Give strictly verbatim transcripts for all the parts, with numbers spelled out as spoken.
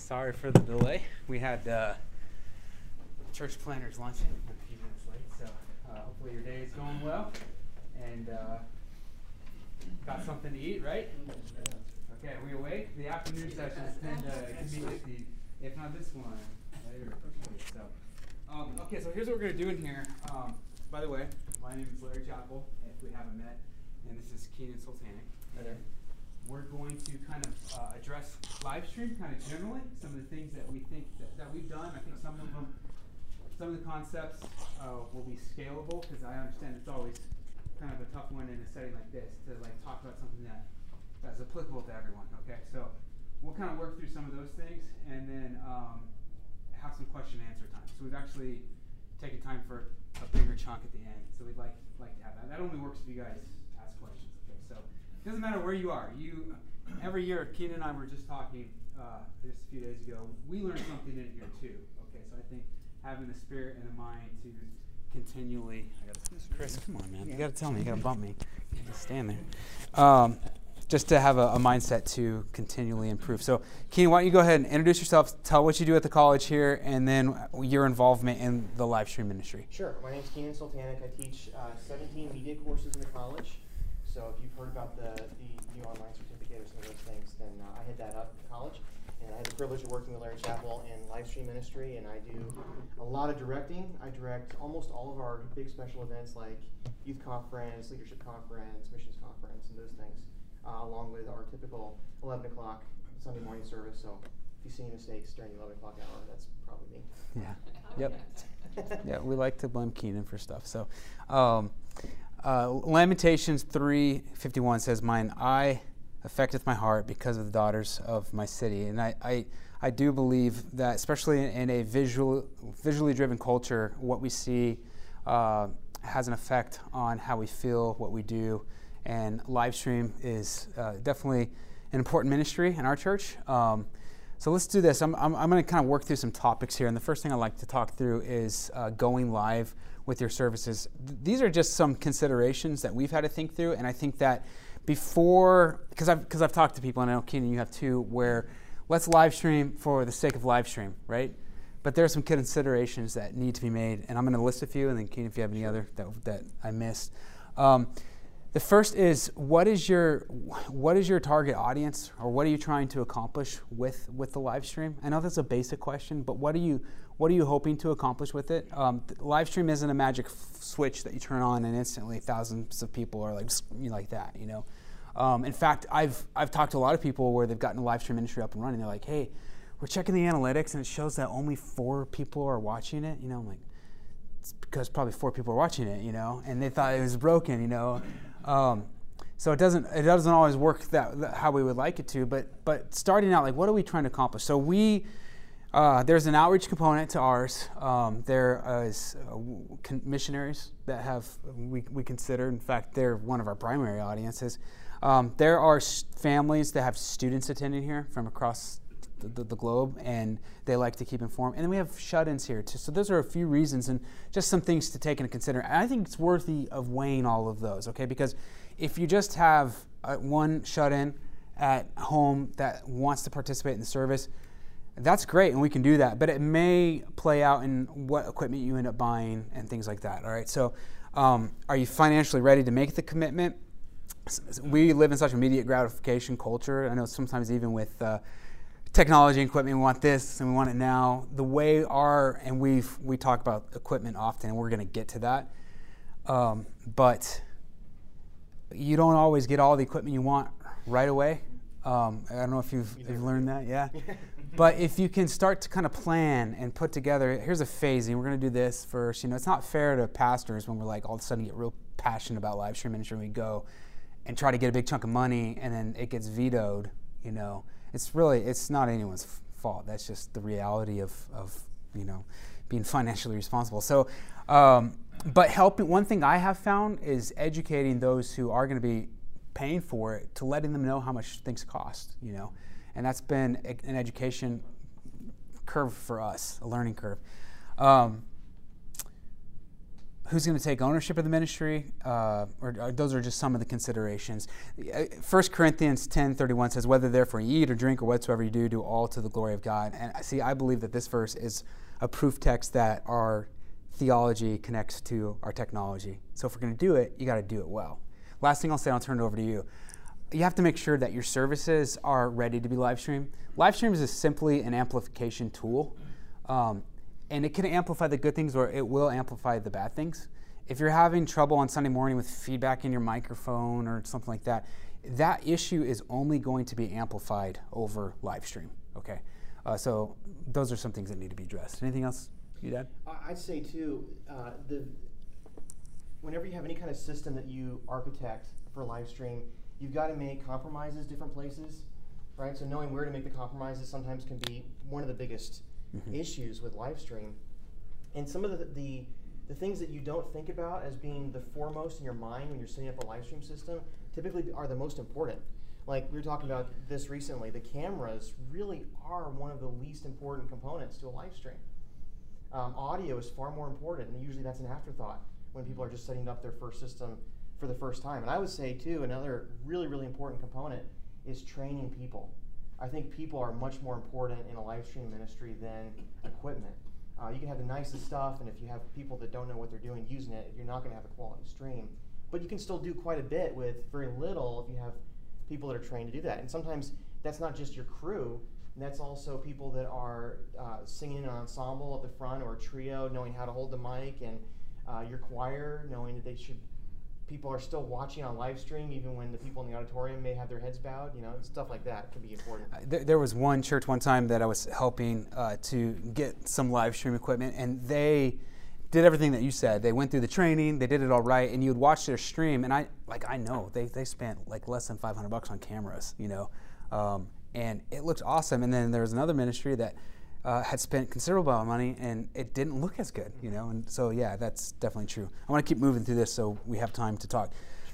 sorry for the delay. We had uh, church planners luncheon a few minutes late, so uh, hopefully your day is going well and uh, got something to eat, right? Okay, are we awake? The afternoon sessions tend to can be iffy, if not this one later. So, um, okay, so here's what we're going to do in here. Um, by the way, my name is Larry Chapel, if we haven't met, and this is Keenan Sultanic. Hi there. We're going to kind of uh, address live stream kind of generally, some of the things that we think that, that we've done. I think some of them, some of the concepts uh, will be scalable, because I understand it's always kind of a tough one in a setting like this to like talk about something that that's applicable to everyone. Okay, so we'll kind of work through some of those things and then um, have some question and answer time. So we've actually taken time for a bigger chunk at the end. So we'd like like to have that. That only works if you guys ask questions. Okay, so. It doesn't matter where you are. You, every year, Keenan and I were just talking uh, just a few days ago. We learn something in here too. Okay, so I think having the spirit and the mind to continually. I gotta, Chris, come on, man. You gotta tell me. You gotta bump me. You can't just stand there. Um, just to have a, a mindset to continually improve. So, Keenan, why don't you go ahead and introduce yourself? Tell what you do at the college here, and then your involvement in the live stream ministry. Sure. My name's Keenan Sultanic. I teach uh, seventeen media courses in the college. So if you've heard about the, the new online certificate or some of those things, then uh, I head that up in college. And I have the privilege of working with Larry Chapel in live stream ministry, and I do a lot of directing. I direct almost all of our big special events like youth conference, leadership conference, missions conference, and those things, uh, along with our typical eleven o'clock Sunday morning service. So if you see any mistakes during the eleven o'clock hour, that's probably me. Yeah. Yep. Yeah, we like to blame Keenan for stuff. So. Um, Uh, Lamentations three fifty-one says, "Mine eye affecteth my heart because of the daughters of my city." And I, I, I do believe that, especially in, in a visual, visually driven culture, what we see uh, has an effect on how we feel, what we do. And live stream is uh, definitely an important ministry in our church. Um, so let's do this. I'm, I'm, I'm going to kind of work through some topics here. And the first thing I'd like to talk through is uh, going live with your services. Th- these are just some considerations that we've had to think through, and I think that before, because I've because I've talked to people, and I know Keenan, you have too, where let's live stream for the sake of live stream, right? But there are some considerations that need to be made, and I'm going to list a few, and then Keenan, if you have any other that that I missed. Um, the first is what is your what is your target audience, or what are you trying to accomplish with with the live stream? I know that's a basic question, but what are you What are you hoping to accomplish with it? Um, live stream isn't a magic f- switch that you turn on and instantly thousands of people are like you like that, you know. Um, in fact, I've I've talked to a lot of people where they've gotten a live stream ministry up and running. They're like, "Hey, we're checking the analytics and it shows that only four people are watching it." You know, I'm like, it's because probably four people are watching it, you know, and they thought it was broken, you know. Um, so it doesn't it doesn't always work that, that how we would like it to. But but starting out, like, what are we trying to accomplish? So we. Uh, there's an outreach component to ours. Um, there is uh, con- missionaries that have we, we consider. In fact, they're one of our primary audiences. Um, there are s- families that have students attending here from across the, the, the globe, and they like to keep informed. And then we have shut-ins here too. So those are a few reasons and just some things to take into consider. And I think it's worthy of weighing all of those, okay? Because if you just have uh, one shut-in at home that wants to participate in the service, that's great, and we can do that, but it may play out in what equipment you end up buying and things like that, all right? So um, are you financially ready to make the commitment? We live in such immediate gratification culture. I know sometimes even with uh, technology and equipment, we want this and we want it now. The way our, and we've, we talk about equipment often, and we're going to get to that, um, but you don't always get all the equipment you want right away. Um, I don't know if you've, you've learned that, yeah? But if you can start to kind of plan and put together, here's a phasing, we're going to do this first. You know, it's not fair to pastors when we're like all of a sudden get real passionate about live stream ministry and we go and try to get a big chunk of money and then it gets vetoed, you know. It's really, it's not anyone's f- fault. That's just the reality of, of, you know, being financially responsible. So, um, but helping, one thing I have found is educating those who are going to be paying for it to letting them know how much things cost, you know. And that's been an education curve for us, a learning curve. Um, who's going to take ownership of the ministry? Uh, or, or those are just some of the considerations. First Corinthians ten thirty-one says, whether therefore you eat or drink or whatsoever you do, do all to the glory of God. And see, I believe that this verse is a proof text that our theology connects to our technology. So if we're going to do it, you got to do it well. Last thing I'll say, I'll turn it over to you. You have to make sure that your services are ready to be live streamed. Live streams is simply an amplification tool. Um, and it can amplify the good things or it will amplify the bad things. If you're having trouble on Sunday morning with feedback in your microphone or something like that, that issue is only going to be amplified over live stream, okay? Uh, so those are some things that need to be addressed. Anything else you'd add? I'd say too, uh, the whenever you have any kind of system that you architect for live stream, you've got to make compromises different places, right? So knowing where to make the compromises sometimes can be one of the biggest mm-hmm. issues with live stream. And some of the, the the things that you don't think about as being the foremost in your mind when you're setting up a live stream system typically are the most important. Like we were talking about this recently, the cameras really are one of the least important components to a live stream. Um, audio is far more important, and usually that's an afterthought when people are just setting up their first system for the first time. And I would say too, another really, really important component is training people. I think people are much more important in a live stream ministry than equipment. Uh, you can have the nicest stuff, and if you have people that don't know what they're doing using it, you're not going to have a quality stream. But you can still do quite a bit with very little if you have people that are trained to do that. And sometimes that's not just your crew, that's also people that are uh, singing in an ensemble at the front or a trio, knowing how to hold the mic, and uh, your choir, knowing that they should, people are still watching on live stream even when the people in the auditorium may have their heads bowed, you know, stuff like that can be important. Uh, there, there was one church one time that I was helping uh, to get some live stream equipment, and they did everything that you said. They went through the training, they did it all right, and you'd watch their stream, and I, like, I know, they, they spent like less than five hundred bucks on cameras, you know, um, and it looked awesome. And then there was another ministry that uh, had spent considerable amount of money, and it didn't look as good, you know, and so yeah, that's definitely true. I want to keep moving through this so we have time to talk.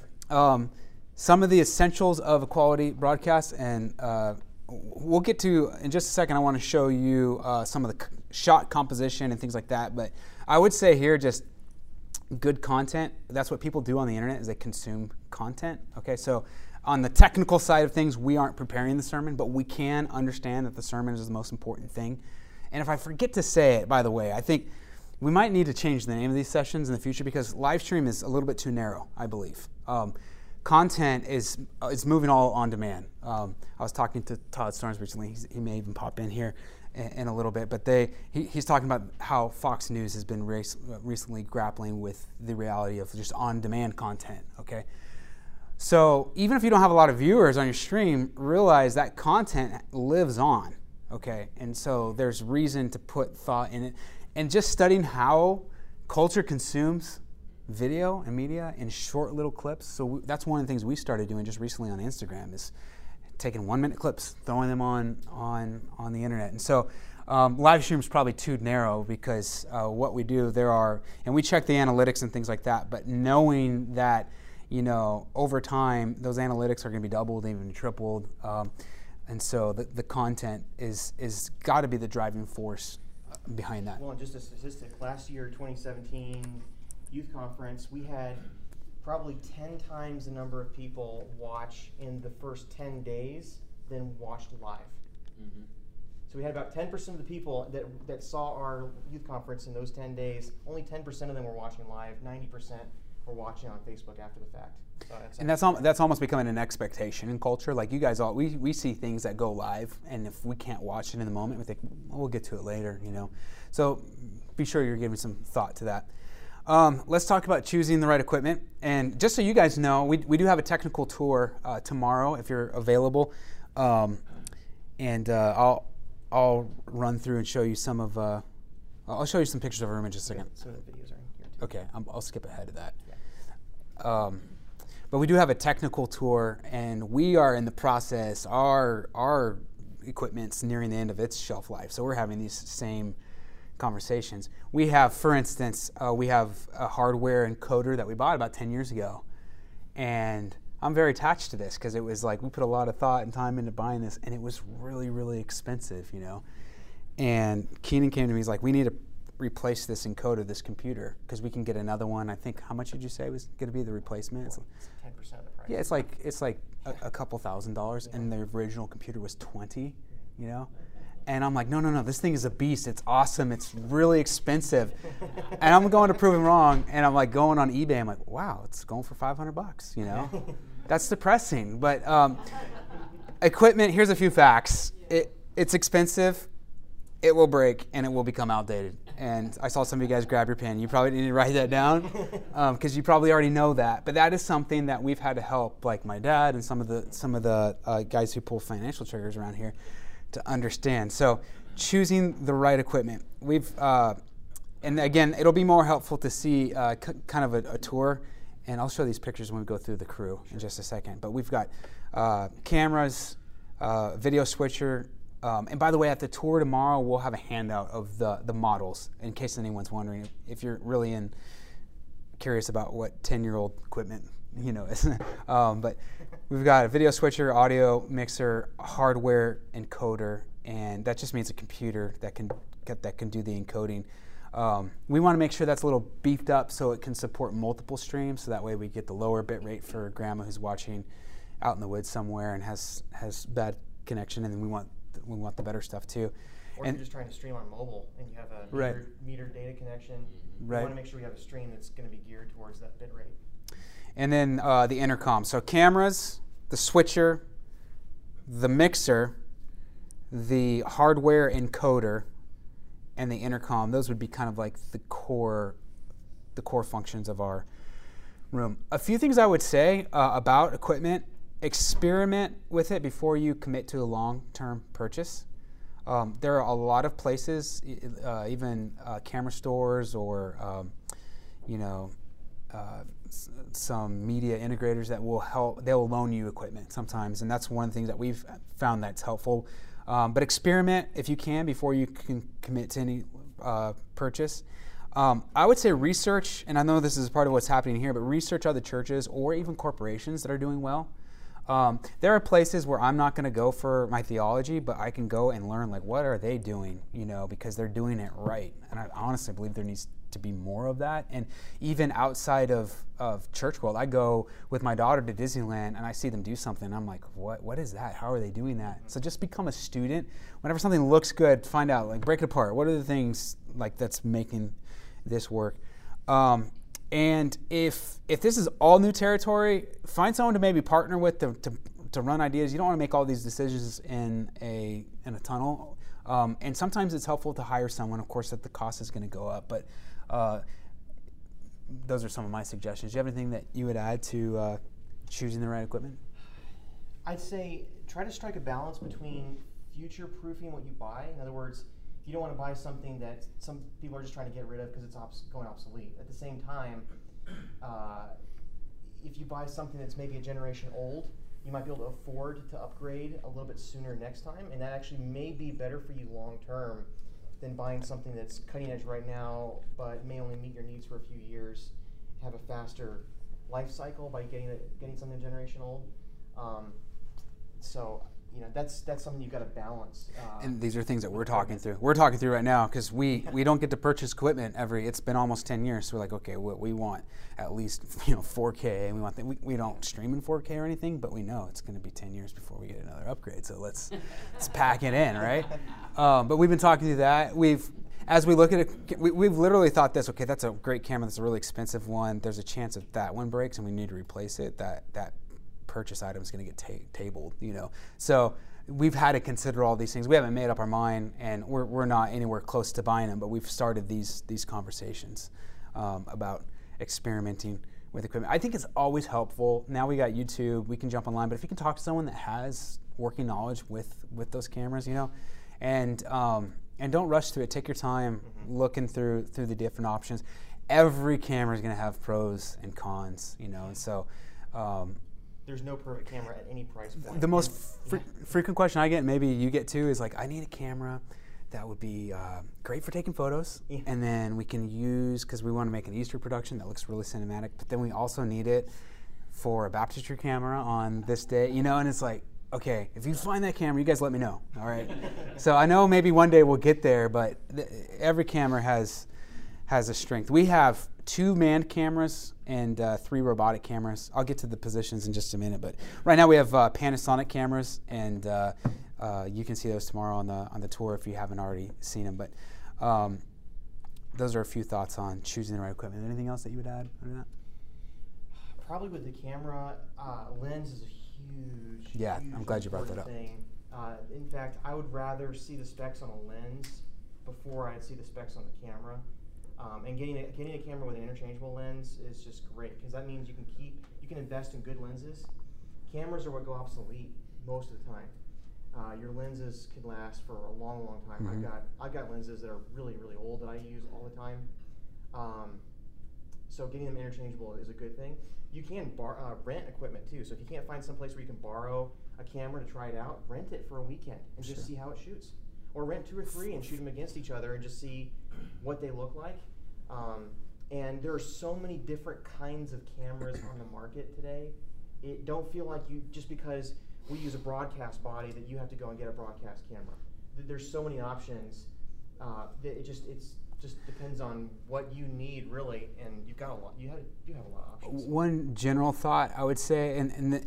Um, some of the essentials of a quality broadcast, and uh, we'll get to, in just a second, I want to show you uh, some of the shot composition and things like that, but I would say here just good content. That's what people do on the internet, is they consume content. Okay, so on the technical side of things, we aren't preparing the sermon, but we can understand that the sermon is the most important thing. And if I forget to say it, by the way, I think we might need to change the name of these sessions in the future because live stream is a little bit too narrow, I believe. Um, content is uh, is moving all on demand. Um, I was talking to Todd Starnes recently. He's, he may even pop in here in, in a little bit, but they he, he's talking about how Fox News has been race, uh, recently grappling with the reality of just on-demand content, okay? So even if you don't have a lot of viewers on your stream, realize that content lives on, okay? And so there's reason to put thought in it. And just studying how culture consumes video and media in short little clips. So we, that's one of the things we started doing just recently on Instagram, is taking one minute clips, throwing them on on, on the internet. And so um, live stream is probably too narrow because uh, what we do, there are, and we check the analytics and things like that, but knowing that, you know, over time, those analytics are going to be doubled, even tripled. Um, and so the, the content is is got to be the driving force behind that. Well, and just a statistic, last year, twenty seventeen youth conference, we had probably ten times the number of people watch in the first ten days than watched live. Mm-hmm. So we had about ten percent of the people that, that saw our youth conference in those ten days, only ten percent of them were watching live, ninety percent were watching on Facebook after the fact. So that's and that's al- that's almost becoming an expectation in culture. Like you guys all, we, we see things that go live, and if we can't watch it in the moment, we think, well, we'll get to it later, you know. So be sure you're giving some thought to that. Um, let's talk about choosing the right equipment. And just so you guys know, we we do have a technical tour uh, tomorrow if you're available, um, and uh, I'll I'll run through and show you some of. Uh, I'll show you some pictures of our room in just a second. Some of the videos are in here too. Okay, I'm, I'll skip ahead of that. Um, but we do have a technical tour, and we are in the process. Our our equipment's nearing the end of its shelf life, so we're having these same conversations. We have, for instance, uh, we have a hardware encoder that we bought about ten years ago, and I'm very attached to this because it was like we put a lot of thought and time into buying this, and it was really, really expensive, you know. And Keenan came to me, he's like, "We need a replace this encoder, this computer, because we can get another one. I think, how much did you say was going to be the replacement? It's ten percent of the price. Yeah, it's like it's like a, a couple thousand dollars, yeah. And the original computer was twenty, you know? And I'm like, no, no, no, this thing is a beast. It's awesome. It's really expensive. And I'm going to prove him wrong, and I'm like going on eBay. I'm like, wow, it's going for five hundred bucks, you know? That's depressing. But um, equipment, here's a few facts. It, it's expensive, it will break, and it will become outdated. And I saw some of you guys grab your pen. You probably need to write that down because um, you probably already know that. But that is something that we've had to help, like my dad and some of the, some of the uh, guys who pull financial triggers around here, to understand. So choosing the right equipment. We've, uh, and again, it'll be more helpful to see uh, c- kind of a, a tour, and I'll show these pictures when we go through the crew in just a second. But we've got uh, cameras, uh, video switcher, um, and by the way, at the tour tomorrow, we'll have a handout of the, the models, in case anyone's wondering, if you're really in, curious about what ten-year-old equipment, you know, is. um, but we've got a video switcher, audio mixer, hardware encoder, and that just means a computer that can get, that can do the encoding. Um, we want to make sure that's a little beefed up so it can support multiple streams, so that way we get the lower bit rate for grandma who's watching out in the woods somewhere and has has bad connection, and then we want we want the better stuff too. Or and if you're just trying to stream on mobile and you have a right. meter, meter data connection, right. you want to make sure you have a stream that's going to be geared towards that bit rate. And then uh, the intercom. So cameras, the switcher, the mixer, the hardware encoder, and the intercom. Those would be kind of like the core, the core functions of our room. A few things I would say uh, about equipment: experiment with it before you commit to a long-term purchase. Um, there are a lot of places, uh, even uh, camera stores or, um, you know, uh, s- some media integrators that will help. They'll loan you equipment sometimes, and that's one of the things that we've found that's helpful. Um, but experiment if you can before you can commit to any uh, purchase. Um, I would say research, and I know this is part of what's happening here, but research other churches or even corporations that are doing well. Um, there are places where I'm not going to go for my theology, but I can go and learn, like, what are they doing, you know, because they're doing it right. And I honestly believe there needs to be more of that. And even outside of, of church world, I go with my daughter to Disneyland and I see them do something. I'm like, what? What is that? How are they doing that? So just become a student. Whenever something looks good, find out, like, break it apart. What are the things, like, that's making this work? Um, And if if this is all new territory, find someone to maybe partner with to, to, to run ideas. You don't want to make all these decisions in a in a tunnel. Um, and sometimes it's helpful to hire someone. Of course, that the cost is going to go up. But uh, those are some of my suggestions. Do you have anything that you would add to uh, choosing the right equipment? I'd say try to strike a balance between future-proofing what you buy. In other words, you don't want to buy something that some people are just trying to get rid of because it's obs- going obsolete. At the same time, uh, if you buy something that's maybe a generation old, you might be able to afford to upgrade a little bit sooner next time, and that actually may be better for you long term than buying something that's cutting edge right now, but may only meet your needs for a few years, have a faster life cycle by getting a, getting something generation old. Um, so. You know, that's that's something you've got to balance. Uh, and these are things that we're talking through. We're talking through right now because we, we don't get to purchase equipment every. It's been almost ten years. So we're like, okay, what we want at least, you know, four K. And we want that. We, we don't stream in four K or anything, but we know it's going to be ten years before we get another upgrade. So let's let's pack it in, right? Um, but we've been talking through that. We've as we look at it, we, we've literally thought this. Okay, that's a great camera. That's a really expensive one. There's a chance that that one breaks and we need to replace it. That that. purchase item is going to get ta- tabled, you know. So we've had to consider all these things. We haven't made up our mind, and we're we're not anywhere close to buying them. But we've started these these conversations um, about experimenting with equipment. I think it's always helpful. Now we got YouTube, we can jump online. But if you can talk to someone that has working knowledge with with those cameras, you know, and um, and don't rush through it. Take your time mm-hmm. looking through through the different options. Every camera is going to have pros and cons, you know, and so. Um, There's no perfect camera at any price point. The most fre- frequent question I get, and maybe you get too, is like, I need a camera that would be uh, great for taking photos, yeah. and then we can use, because we want to make an Easter production that looks really cinematic, but then we also need it for a baptistry camera on this day, you know, and it's like, okay, if you find that camera, you guys let me know. All right. So I know maybe one day we'll get there, but th- every camera has has a strength. We have two manned cameras and uh, three robotic cameras. I'll get to the positions in just a minute, but right now we have uh, Panasonic cameras, and uh, uh, you can see those tomorrow on the on the tour if you haven't already seen them. But um, those are a few thoughts on choosing the right equipment. Anything else that you would add on that? Probably with the camera, uh, lens is a huge, yeah, huge I'm glad you brought that up. Thing. Uh, in fact, I would rather see the specs on a lens before I'd see the specs on the camera. Um, and getting a, getting a camera with an interchangeable lens is just great, because that means you can keep, you can invest in good lenses. Cameras are what go obsolete most of the time. Uh, your lenses can last for a long, long time. Mm-hmm. I've got I've got lenses that are really, really old that I use all the time. Um, so getting them interchangeable is a good thing. You can bar, uh, rent equipment too. So if you can't find some place where you can borrow a camera to try it out, rent it for a weekend and Sure. just see how it shoots. Or rent two or three and shoot them against each other and just see what they look like. Um, and there are so many different kinds of cameras on the market today. It don't feel like you, just because we use a broadcast body, that you have to go and get a broadcast camera. There's so many options uh, that it just it's just depends on what you need really, and you've got a lot. You have you have a lot of options. One general thought I would say, and, and the,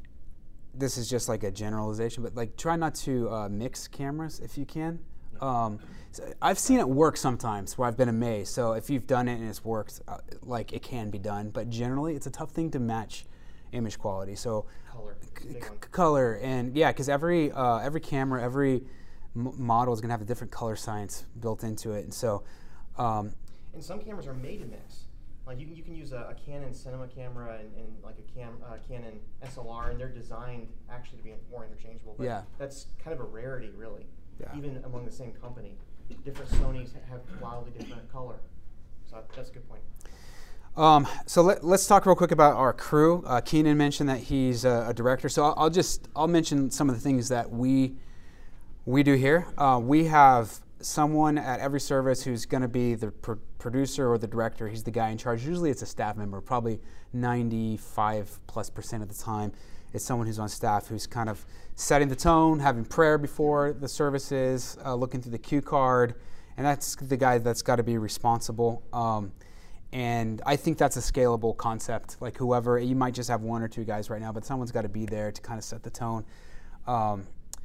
this is just like a generalization, but like try not to uh, mix cameras if you can. Yeah. Um, so I've seen it work sometimes where I've been amazed. So if you've done it and it's worked, uh, like it can be done. But generally, it's a tough thing to match image quality. So color, c- c- color, and yeah, because every uh, every camera, every m- model is going to have a different color science built into it, and so. Um, and some cameras are made to mix. Like you can you can use a, a Canon cinema camera and, and like a Cam, uh, Canon S L R, and they're designed actually to be more interchangeable. But yeah. that's kind of a rarity, really. Yeah. Even among the same company, different Sonys have wildly different color. So that's a good point. Um, so let, let's talk real quick about our crew. Uh, Keenan mentioned that he's a, a director, so I'll, I'll just I'll mention some of the things that we we do here. Uh, we have someone at every service who's going to be the pro- producer or the director. He's the guy in charge. Usually it's a staff member, probably ninety-five plus percent of the time. It's someone who's on staff who's kind of setting the tone, having prayer before the services, uh, looking through the cue card, and that's the guy that's got to be responsible. Um, and I think that's a scalable concept. Like whoever, you might just have one or two guys right now, but someone's got to be there to kind of set the tone. Um,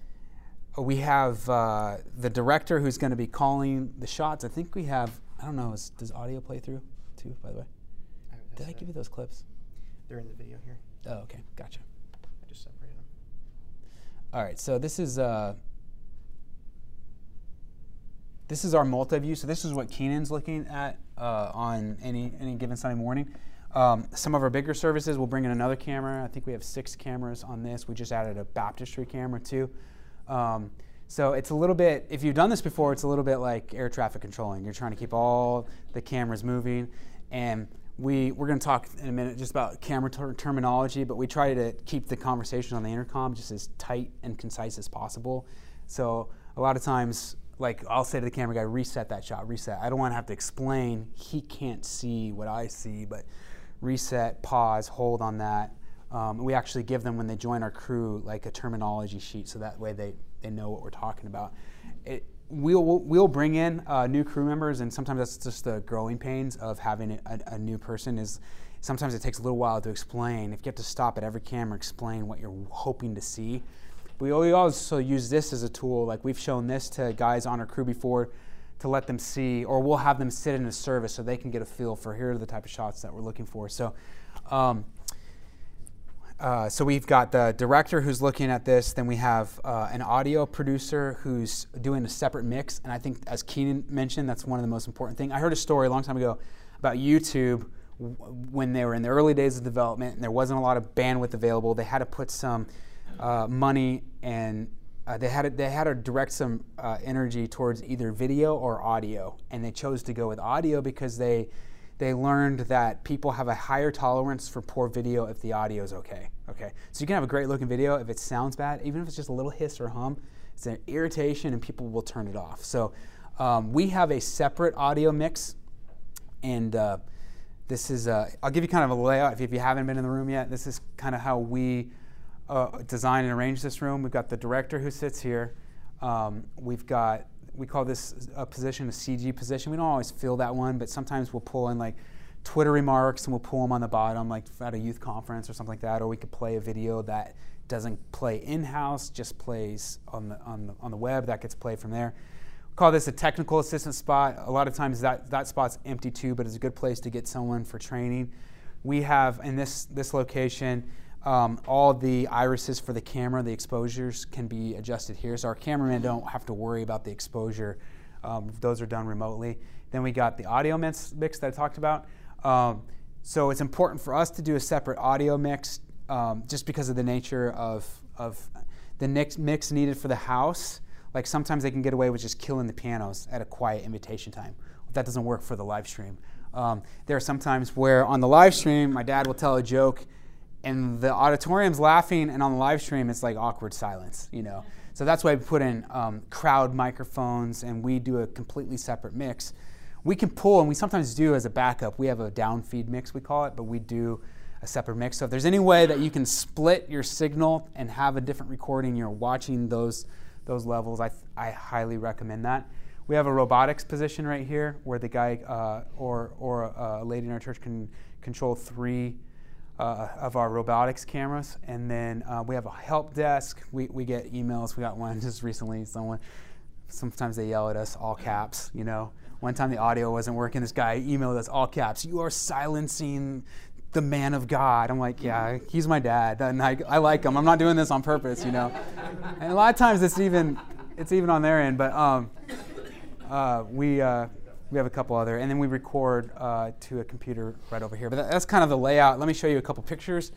We have uh, the director who's going to be calling the shots. I think we have, I don't know, is, does audio play through too, by the way? I Did I give you those clips? They're in the video here. Oh, okay, gotcha. I just separated them. All right, so this is uh, this is our multi-view. So this is what Keenan's looking at uh, on any any given Sunday morning. Um, some of our bigger services will bring in another camera. I think we have six cameras on this. We just added a baptistry camera too. Um, so it's a little bit, if you've done this before, it's a little bit like air traffic controlling. You're trying to keep all the cameras moving, and we, we're going to talk in a minute just about camera ter- terminology, but we try to keep the conversation on the intercom just as tight and concise as possible. So a lot of times, like I'll say to the camera guy, reset that shot, reset. I don't want to have to explain. He can't see what I see, but reset, pause, hold on that. Um, we actually give them, when they join our crew, like a terminology sheet, so that way they, they know what we're talking about. It, we'll, we'll we'll bring in uh, new crew members, and sometimes that's just the growing pains of having a, a new person. Is sometimes it takes a little while to explain. If you have to stop at every camera, explain what you're hoping to see. We also use this as a tool. Like we've shown this to guys on our crew before, to let them see, or we'll have them sit in a service so they can get a feel for here are the type of shots that we're looking for. So. Um, Uh, so we've got the director who's looking at this, then we have uh, an audio producer who's doing a separate mix, and I think, as Keenan mentioned, that's one of the most important things. I heard a story a long time ago about YouTube w- when they were in the early days of development and there wasn't a lot of bandwidth available. They had to put some uh, money and uh, they had to, they had to direct some uh, energy towards either video or audio, and they chose to go with audio because they They learned that people have a higher tolerance for poor video if the audio is okay. Okay, so you can have a great looking video if it sounds bad, even if it's just a little hiss or hum. It's an irritation, and people will turn it off. So um, we have a separate audio mix, and uh, this is. Uh, I'll give you kind of a layout if you haven't been in the room yet. This is kind of how we uh, design and arrange this room. We've got the director who sits here. Um, we've got, we call this a position a C G position. We don't always fill that one, but sometimes we'll pull in like Twitter remarks and we'll pull them on the bottom, like at a youth conference or something like that, or we could play a video that doesn't play in-house, just plays on the, on the, on the web, that gets played from there. We call this a technical assistant spot. A lot of times that, that spot's empty too, but it's a good place to get someone for training. We have, in this, this location, um, all the irises for the camera, the exposures can be adjusted here, so our cameramen don't have to worry about the exposure. Um, those are done remotely. Then we got the audio mix, mix that I talked about. Um, so it's important for us to do a separate audio mix um, just because of the nature of, of the mix, mix needed for the house. Like sometimes they can get away with just killing the pianos at a quiet invitation time. That doesn't work for the live stream. Um, there are some times where on the live stream, my dad will tell a joke and the auditorium's laughing, and on the live stream, it's like awkward silence, you know. So that's why we put in um, crowd microphones, and we do a completely separate mix. We can pull, and we sometimes do as a backup. We have a downfeed mix, we call it, but we do a separate mix. So if there's any way that you can split your signal and have a different recording, you're watching those those levels, I, I highly recommend that. We have a robotics position right here where the guy uh, or, or a lady in our church can control three uh, of our robotics cameras. And then uh, we have a help desk. We, we get emails. We got one just recently. Someone, sometimes they yell at us, all caps, you know. One time the audio wasn't working. This guy emailed us, all caps, "You are silencing the man of God." I'm like, yeah, he's my dad. And I, I like him. I'm not doing this on purpose, you know. And a lot of times it's even, it's even on their end. But um, uh, we uh, we have a couple other, and then we record uh, to a computer right over here. But that, that's kind of the layout. Let me show you a couple pictures.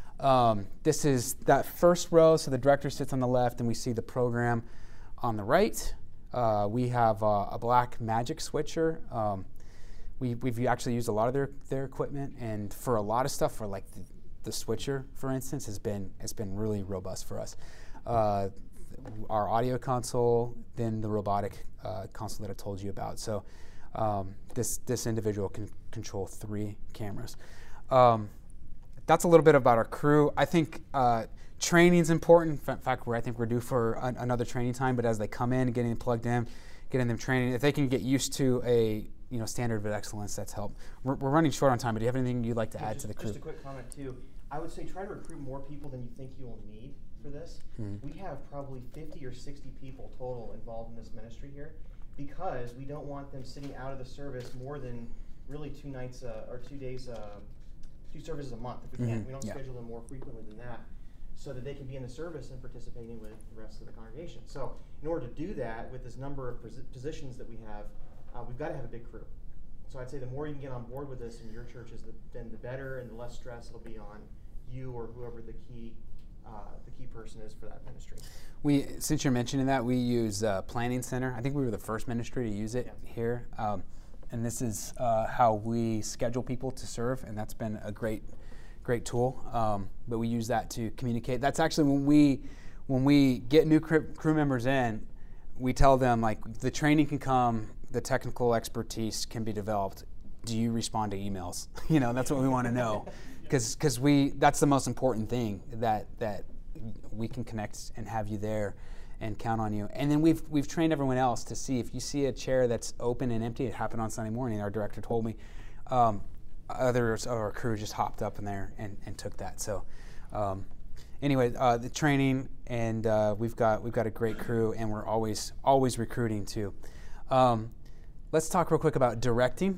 Um, this is that first row. So the director sits on the left, and we see the program on the right. Uh, we have uh, a black Magic switcher. Um, we, we've actually used a lot of their, their equipment, and for a lot of stuff, for like the, the switcher, for instance, has been has been really robust for us. Uh, our audio console, then the robotic uh, console that I told you about. So um, this this individual can control three cameras. Um, that's a little bit about our crew. I think uh, training is important. In fact, we're, I think we're due for an, another training time. But as they come in, getting them plugged in, getting them training, if they can get used to a you know standard of excellence, that's helped. We're, we're running short on time. But do you have anything you'd like to yeah, add just, to the crew? Just a quick comment too. I would say try to recruit more people than you think you will need for this. Mm-hmm. We have probably fifty or sixty people total involved in this ministry here, because we don't want them sitting out of the service more than really two nights uh, or two days, uh, two services a month. If we mm-hmm. can, we don't yeah. schedule them more frequently than that, so that they can be in the service and participating with the rest of the congregation. So in order to do that, with this number of pos- positions that we have, uh, we've got to have a big crew. So I'd say the more you can get on board with this in your churches, the, then the better, and the less stress it'll be on you or whoever the key uh, the key person is for that ministry. We, since you're mentioning that, we use uh, Planning Center. I think we were the first ministry to use it yeah. here, um, and this is uh, how we schedule people to serve, and that's been a great, great tool. Um, but we use that to communicate. That's actually when we, when we get new crew, crew members in, we tell them like the training can come, the technical expertise can be developed. Do you respond to emails? You know, that's what we want to know. Because because we that's the most important thing, that that we can connect and have you there and count on you. And then we've we've trained everyone else to see if you see a chair that's open and empty. It happened on Sunday morning. Our director told me. Um, others of our crew just hopped up in there and, and took that. So um, anyway, uh, the training, and uh, we've got we've got a great crew, and we're always always recruiting too. Um, let's talk real quick about directing.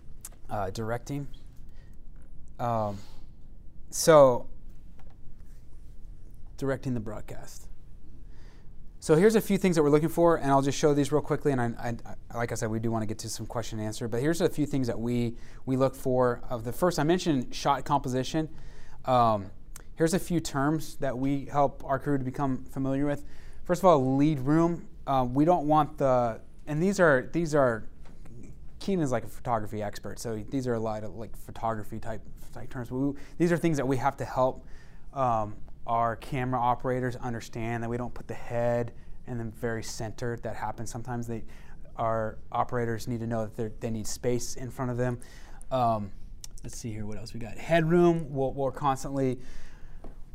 Uh, directing. Um, So, directing the broadcast. So here's a few things that we're looking for, and I'll just show these real quickly. And I, I, like I said, we do want to get to some question and answer. But here's a few things that we we look for. Of the first, I mentioned shot composition. Um, here's a few terms that we help our crew to become familiar with. First of all, lead room. Uh, we don't want the, and these are these are. Keenan is like a photography expert, so these are a lot of like photography type, type terms. We, these are things that we have to help um, our camera operators understand, that we don't put the head in the very center. That happens sometimes. They, our operators need to know that they need space in front of them. Um, let's see here, what else we got. Headroom. We'll, we're constantly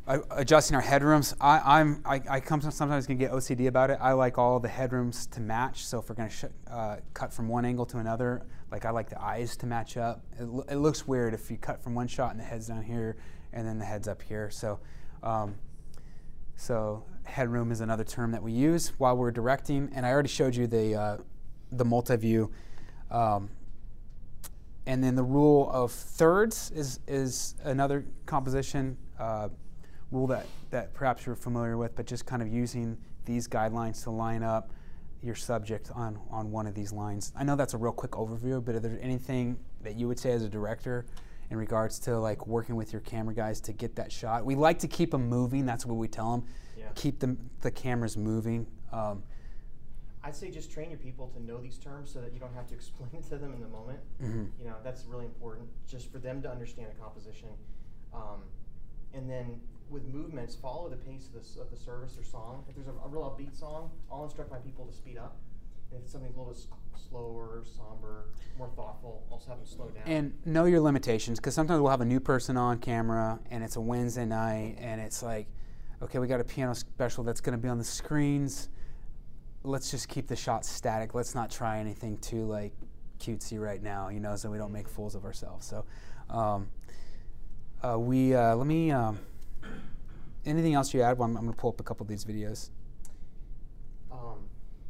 uh, adjusting our headrooms. I, I'm I, I come sometimes can get O C D about it. I like all the headrooms to match. So if we're going to sh uh, cut from one angle to another, like I like the eyes to match up. It, it looks weird if you cut from one shot and the head's down here and then the head's up here. So, um, so headroom is another term that we use while we're directing. And I already showed you the uh, the multi-view. Um, and then the rule of thirds is is another composition uh, rule that, that perhaps you're familiar with, but just kind of using these guidelines to line up your subject on, on one of these lines. I know that's a real quick overview, but is there anything that you would say as a director in regards to like working with your camera guys to get that shot? We like to keep them moving. That's what we tell them. Yeah. Keep them, the cameras moving. Um, I'd say just train your people to know these terms so that you don't have to explain it to them in the moment. Mm-hmm. You know, that's really important, just for them to understand a composition. Um, and then with movements, follow the pace of the, of the service or song. If there's a, a real upbeat song, I'll instruct my people to speed up. And if it's something a little bit slower, somber, more thoughtful, I'll also have them slow down. And know your limitations, because sometimes we'll have a new person on camera, and it's a Wednesday night, and it's like, okay, we got a piano special that's going to be on the screens. Let's just keep the shot static. Let's not try anything too like cutesy right now, you know, so we don't make fools of ourselves. So, um, uh, we uh, let me. Um, anything else you add? Well, I'm, I'm going to pull up a couple of these videos. Um.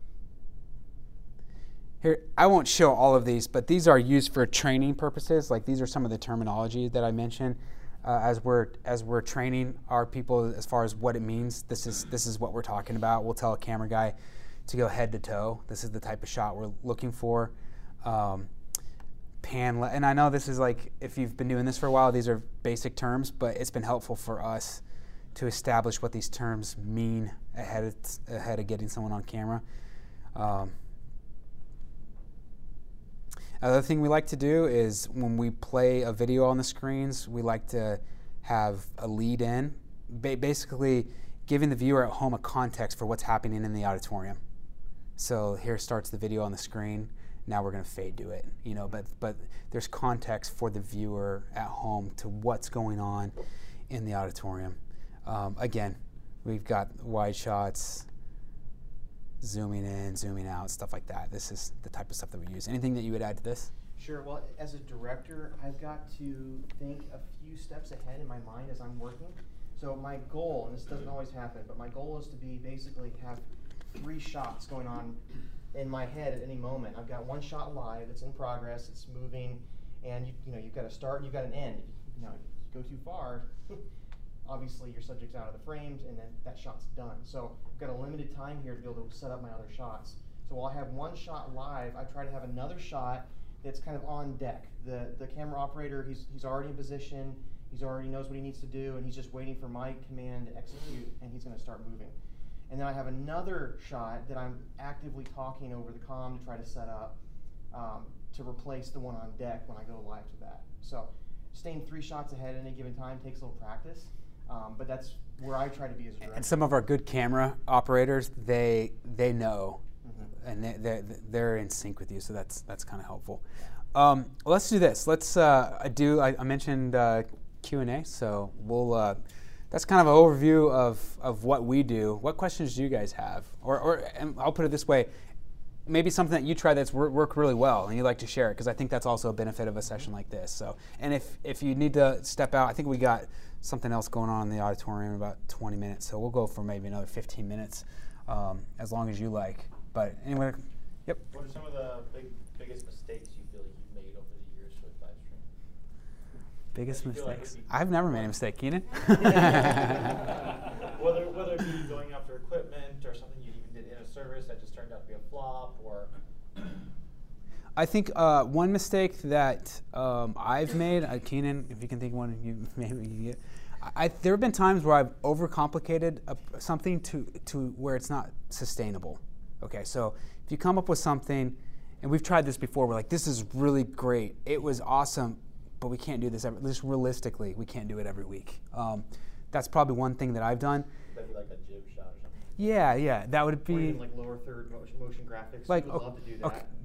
Here, I won't show all of these, but these are used for training purposes. Like these are some of the terminology that I mentioned uh, as we're as we're training our people as far as what it means. This is this is what we're talking about. We'll tell a camera guy to go head to toe. This is the type of shot we're looking for. Um, pan, and I know this is like, if you've been doing this for a while, these are basic terms, but it's been helpful for us to establish what these terms mean ahead of, ahead of getting someone on camera. Um, another thing we like to do is when we play a video on the screens, we like to have a lead in, ba basically giving the viewer at home a context for what's happening in the auditorium. So here starts the video on the screen. Now we're going to fade to it, you know. But but there's context for the viewer at home to what's going on in the auditorium. Um, again, we've got wide shots, zooming in, zooming out, stuff like that. This is the type of stuff that we use. Anything that you would add to this? Sure. Well, as a director, I've got to think a few steps ahead in my mind as I'm working. So my goal, and this doesn't always happen, but my goal is to be basically have three shots going on in my head at any moment. I've got one shot live, it's in progress, it's moving, and you, you know, you've got a start and you've got an end. You know, if you go too far, obviously your subject's out of the frames and then that shot's done. So I've got a limited time here to be able to set up my other shots. So while I have one shot live, I try to have another shot that's kind of on deck. The, the camera operator, he's, he's already in position, he's already knows what he needs to do, and he's just waiting for my command to execute, and he's going to start moving. And then I have another shot that I'm actively talking over the comm to try to set up um, to replace the one on deck when I go live to that. So staying three shots ahead at any given time takes a little practice, um, but that's where I try to be as a director. And some of our good camera operators, they they know, mm-hmm. and they, they're, they're in sync with you, so that's that's kind of helpful. Um, let's do this. Let's uh, I do. I, I mentioned uh, Q and A, so we'll. Uh, That's kind of an overview of, of what we do. What questions do you guys have? Or, or and I'll put it this way, maybe something that you try that's work, work really well and you'd like to share it, because I think that's also a benefit of a session like this. So, and if, if you need to step out, I think we got something else going on in the auditorium in about twenty minutes, so we'll go for maybe another fifteen minutes, um, as long as you like. But anyway, yep. What are some of the big, biggest mistakes you feel like you've made over the years with live stream? Biggest mistakes? Like I've never made a mistake, Keenan. whether, whether it be going after equipment or something you even did in a service that just turned out to be a flop, or... I think uh, one mistake that um, I've made, uh, Keenan, if you can think of one, you maybe you get. I, there have been times where I've overcomplicated a, something to, to where it's not sustainable. Okay, so if you come up with something, and we've tried this before, we're like, this is really great, it was awesome, but we can't do this every, just realistically, we can't do it every week. Um, that's probably one thing that I've done. That'd be like a jib shot or something. Yeah, yeah, that would be. Or even like lower third motion, motion graphics. Like, we would love to do that. Okay,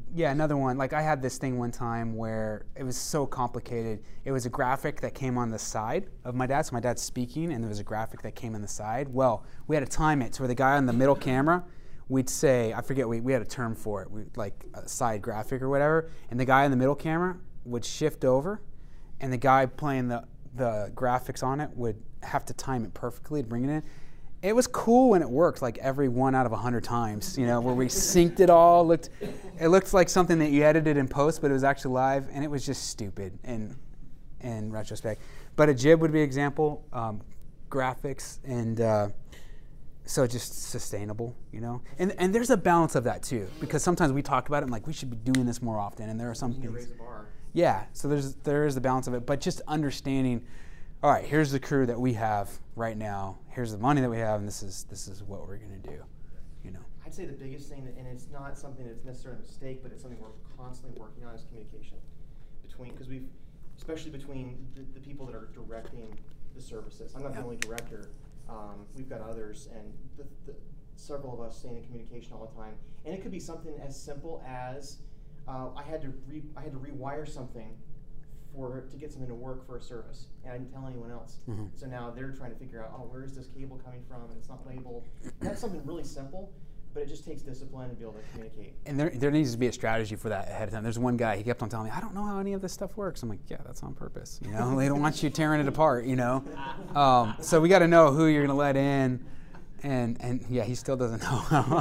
Yeah, another one. Like I had this thing one time where it was so complicated. It was a graphic that came on the side of my dad. So my dad's speaking, and there was a graphic that came on the side. Well, we had to time it. So where the guy on the middle camera, we'd say, I forget, we, we had a term for it, we, like a side graphic or whatever. And the guy in the middle camera would shift over, and the guy playing the, the graphics on it would have to time it perfectly to bring it in. It was cool when it worked, like every one out of a hundred times, you know, where we synced it all. Looked, it looked like something that you edited in post, but it was actually live, and it was just stupid in, in retrospect. But a jib would be an example, um, graphics, and uh, so just sustainable, you know. And and there's a balance of that too, because sometimes we talk about it and like we should be doing this more often, and there are some You need to things. raise the bar. Yeah, so there's there is the balance of it, but just understanding. All right, here's the crew that we have right now. Here's the money that we have, and this is this is what we're gonna do. You know. I'd say the biggest thing, that, and it's not something that's necessarily a mistake, but it's something we're constantly working on, is communication between, because we've, especially between the, the people that are directing the services. I'm not Yeah. the only director. Um, we've got others, and the, the, several of us stay in communication all the time. And it could be something as simple as uh, I had to re, I had to rewire something for to get something to work for a service, and I didn't tell anyone else. Mm-hmm. So now they're trying to figure out, oh, where is this cable coming from, and it's not labeled. That's something really simple, but it just takes discipline to be able to communicate. And there, there needs to be a strategy for that ahead of time. There's one guy, he kept on telling me, I don't know how any of this stuff works. I'm like, yeah, that's on purpose. You know, they don't want you tearing it apart, you know. Um, so we got to know who you're going to let in. And, and yeah, he still doesn't know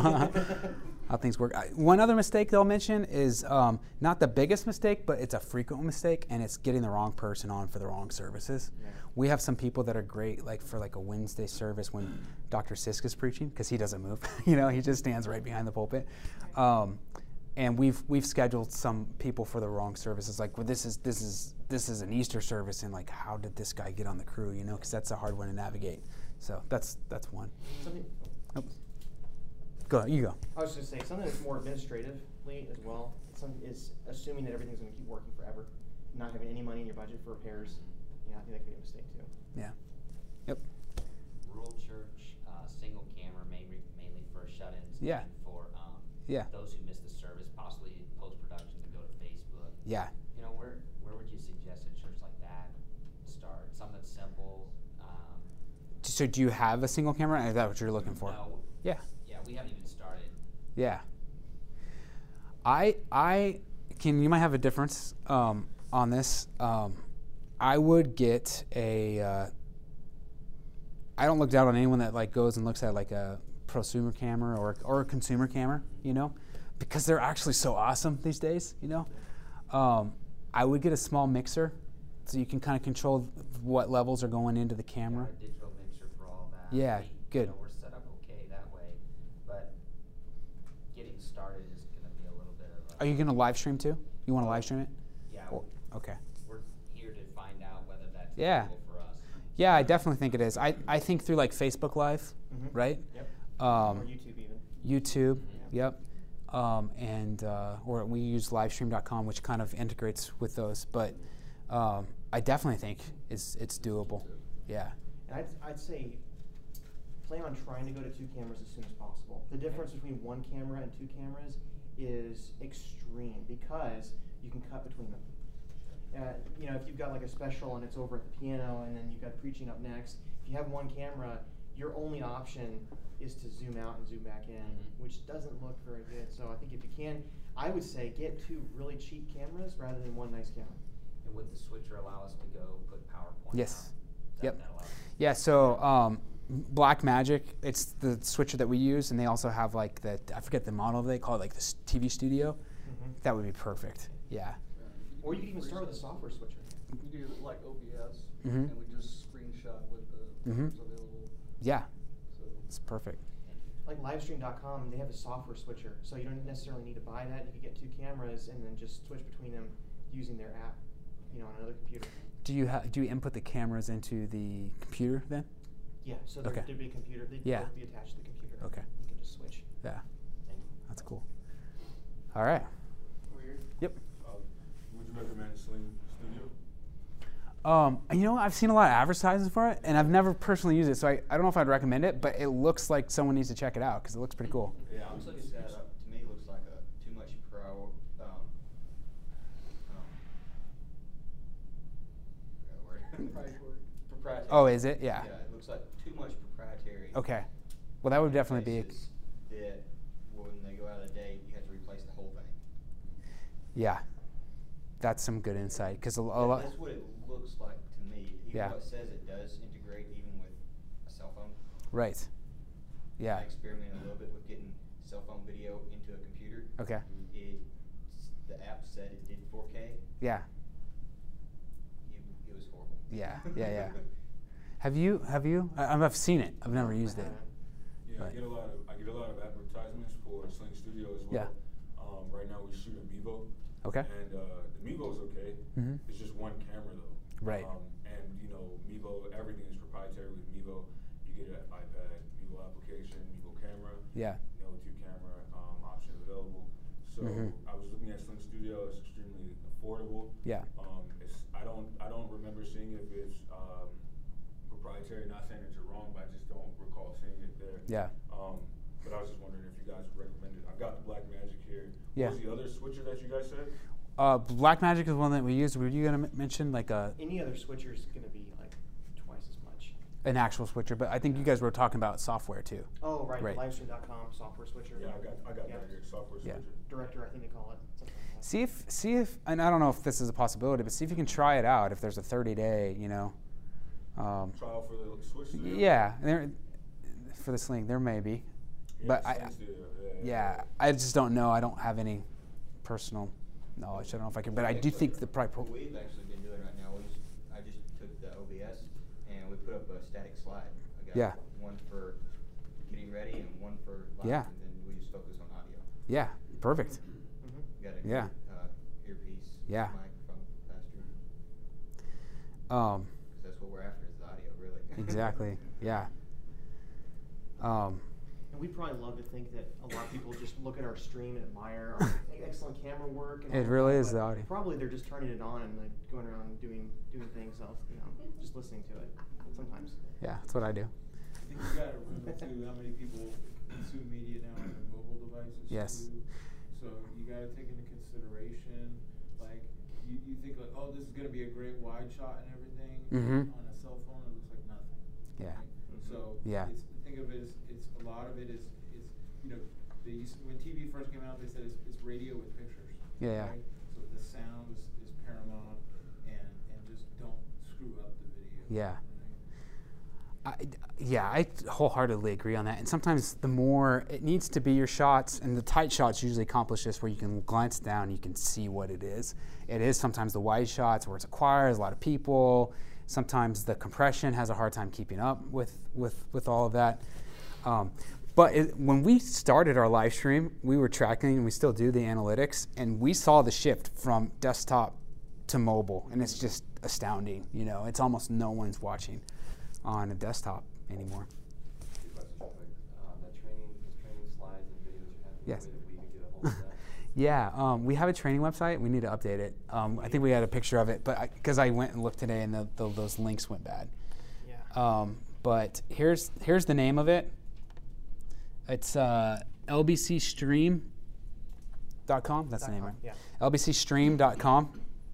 how things work. I, one other mistake they'll mention is um, not the biggest mistake, but it's a frequent mistake, and it's getting the wrong person on for the wrong services. Yeah. We have some people that are great, like for like a Wednesday service when Doctor Sisk is preaching, because he doesn't move. You know, he just stands right behind the pulpit. Um, and we've we've scheduled some people for the wrong services. Like, well, this is this is this is an Easter service, and like, how did this guy get on the crew? You know, because that's a hard one to navigate. So that's that's one. Something, Oh. Go, you go. I was just going to say, something that's more administratively as well, some, is assuming that everything's going to keep working forever, not having any money in your budget for repairs. Yeah, I think that could be a mistake too. Yeah. Yep. Rural church, uh, single camera, mainly mainly for shut-ins. Yeah. And for um, Yeah. those who miss the service, possibly post-production to go to Facebook. Yeah. You know, where where would you suggest a church like that start? Something simple. Um, So do you have a single camera? Is that what you're looking for? No, Yeah. yeah, we haven't even started. Yeah. I I can you might have a difference um, on this. Um, I would get a. Uh, I don't look down on anyone that like goes and looks at like a prosumer camera or or a consumer camera, you know, because they're actually so awesome these days, you know. Um, I would get a small mixer, so you can kind of control what levels are going into the camera. Got a digital mixer for all that. Yeah, We- good. You know, we're set up okay that way, but getting started is going to be a little bit of a. Are you going to live stream too? You want to live stream it? Yeah, Or- okay. we're here to find out whether that's Yeah. available for us. Yeah, I definitely think it is. I, I think through like Facebook Live, Mhm. right? Yep. Um, or YouTube even. YouTube, Yeah. yep. Um, and uh, or we use livestream dot com, which kind of integrates with those. But um, I definitely think it's it's doable. Yeah. And I'd, I'd say plan on trying to go to two cameras as soon as possible. The difference between one camera and two cameras is extreme because you can cut between them. Uh, you know, if you've got like a special and it's over at the piano and then you've got preaching up next, if you have one camera, your only option is to zoom out and zoom back in, Mhm. which doesn't look very good. So I think if you can, I would say get two really cheap cameras rather than one nice camera. And would the switcher allow us to go put PowerPoint Yes. on? That, Yep. that allows- Yeah. So um, Blackmagic, it's the switcher that we use, and they also have like the I forget the model they call it like the s- T V studio. Mm-hmm. That would be perfect. Yeah. Or you could even start with a software switcher. We do it like O B S, Mhm. and we just screenshot what the Mhm. what's available. Yeah. So It's perfect. Like livestream dot com, they have a software switcher, so you don't necessarily need to buy that. You could get two cameras and then just switch between them using their app, you know, on another computer. Do you ha- do you input the cameras into the computer then? Yeah, so there, Okay. there'd be a computer. They'd Yeah. both be attached to the computer. Okay. You can just switch. Yeah. That's cool. All right. Weird. Yep. Uh, would you recommend Sling Studio? Um, you know, I've seen a lot of advertisements for it, and I've never personally used it, so I, I don't know if I'd recommend it, but it looks like someone needs to check it out because it looks pretty cool. Yeah, I'm looking that up. To me, it looks like a too much per hour uh, Proprietary. Proprietary. Oh, is it? Yeah. Yeah, it looks like too much proprietary. Okay. Well, that would definitely be. A, places that when they go out of date, you have to replace the whole thing. yeah. That's some good insight because a, a That- lot. That's what it looks like to me. Even Yeah. though it says it does integrate even with a cell phone. Right. Yeah. I experimented a little bit with getting cell phone video into a computer. Okay. It, the app said it did four K. Yeah. It, it was horrible. Yeah. Yeah. Yeah. Have you? Have you? I, I've seen it. I've never used it. Yeah, Right. I get a lot of I get a lot of advertisements for Sling Studio as well. Yeah. Um, right now we shoot a Mevo. Okay. And uh, the Mevo's okay. Mhm. It's just one camera though. Right. Um, and you know, Mevo, everything is proprietary with Mevo. You get an iPad, Mevo application, Mevo camera. Yeah. Mevo two camera um, option available. So Mhm. I was looking at Sling Studio. It's extremely affordable. Yeah. Um, it's I don't I don't remember seeing if it's um, proprietary. Not saying that you're wrong, but I just don't recall seeing it there. Yeah. Um, but I was just wondering if you guys would recommend it. I've got the Black Magic here. Yeah. What was the other switcher that you guys said? Uh, Black Magic is one that we use. Were you gonna m- mention like a Any other switcher is going to be like twice as much. an actual switcher? But I think you guys were talking about software too. Oh, right. Right. Livestream dot com software switcher. Yeah, I got I got Yeah. that here. Software Yeah. switcher. Director, I think they call it. Something like that. See if see if and I don't know if this is a possibility, but see if you can try it out. If there's a thirty day, you know. Um, Trial for the Switch Studio? yeah, there, for the Sling there may be, Yeah, but the I Sling Studio, yeah, yeah I just don't know. I don't have any personal knowledge. I don't know if I can, but I do think the probably. What we've actually been doing right now is I just took the O B S and we put up a static slide. I got Yeah. one for getting ready and one for live, Yeah. and then we just focus on audio. Yeah, perfect. Mhm. Got a Yeah. good, uh, earpiece Yeah. mic from Pastor. Um, Because that's what we're after is the audio, really. exactly. Yeah. Um, And we probably love to think that a lot of people just look at our stream and admire our excellent camera work. And It all of really that, is but the audio. Probably they're just turning it on and like going around and doing doing things else, you know, just listening to it sometimes. yeah, that's what I do. I think you gotta remember too how many people consume media now on their mobile devices Yes. too. So you gotta take into consideration, like you, you think like, oh, this is gonna be a great wide shot and everything. Mhm. On a cell phone, it looks like nothing. Yeah. right? So Yeah. it's, think of it as it's a lot of it is is you know they used, when T V first came out they said it's, it's radio with pictures. Yeah, yeah. Right? So the sound is, is paramount and and just don't screw up the video. Yeah. right? I, yeah, I wholeheartedly agree on that. And sometimes the more it needs to be your shots, and the tight shots usually accomplish this where you can glance down, you can see what it is. It is sometimes the wide shots where it's acquired, there's a lot of people. Sometimes the compression has a hard time keeping up with, with, with all of that. Um, but it, when we started our live stream, we were tracking, and we still do the analytics, and we saw the shift from desktop to mobile, and it's just astounding. You know, it's almost no one's watching on a desktop anymore. Two questions real quick. Um, that training, those training slides and videos you have, is there Yes. a way that we can get a hold of that? Yeah, um, we have a training website. We need to update it. Um, I think we had a picture of it, but because I, I went and looked today, and the, the, those links went bad. Yeah. Um, but here's here's the name of it. It's uh, L B C stream dot com. That's the name, .com, right? yeah. L B C stream dot com.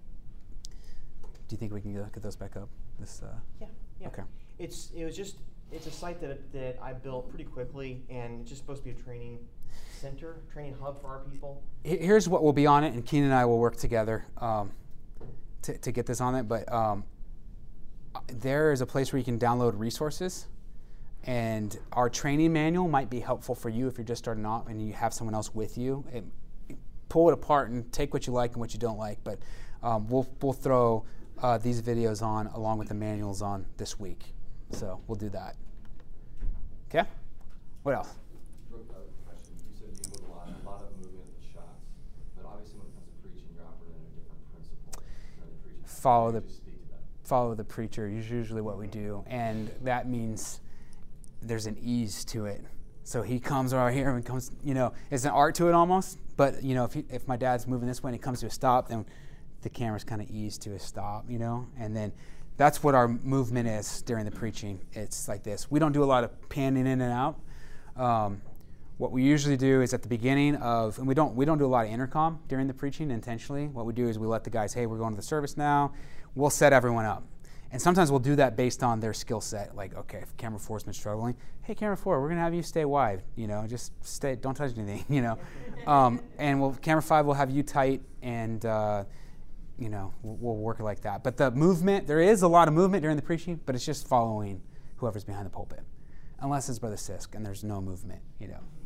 Do you think we can get those back up? This. Uh, Yeah. Yeah. Okay. It's it was just it's a site that that I built pretty quickly, and it's just supposed to be a training center, training hub for our people. He- Here's what will be on it, and Keenan and I will work together um, to, to get this on it. But um, there is a place where you can download resources, and our training manual might be helpful for you if you're just starting off and you have someone else with you. It, pull it apart and take what you like and what you don't like. But um, we'll we'll throw uh, these videos on along with the manuals on this week. So we'll do that. Okay. What else? Real quick question. You said you move a lot, a lot of movement of the shots, but obviously when it comes to preaching, you're operating under a different principle than the preaching. Follow Can you the- just speak to that? Follow the preacher is usually what we do, and that means there's an ease to it. So he comes right here and comes, you know, it's an art to it almost. But you know, if he, if my dad's moving this way and he comes to a stop, then the camera's kind of eased to a stop, you know, and then that's what our movement is during the preaching. It's like this. We don't do a lot of panning in and out. Um, what we usually do is at the beginning of, and we don't we don't do a lot of intercom during the preaching intentionally. What we do is we let the guys, hey, we're going to the service now. We'll set everyone up. And sometimes we'll do that based on their skill set. Like, okay, if camera four's been struggling, hey, camera four, we're gonna have you stay wide. You know, just stay, don't touch anything. You know, um, and we'll camera five will have you tight, and uh, you know, we'll, we'll work it like that. But the movement, there is a lot of movement during the preaching, but it's just following whoever's behind the pulpit, unless it's Brother Sisk and there's no movement. You know.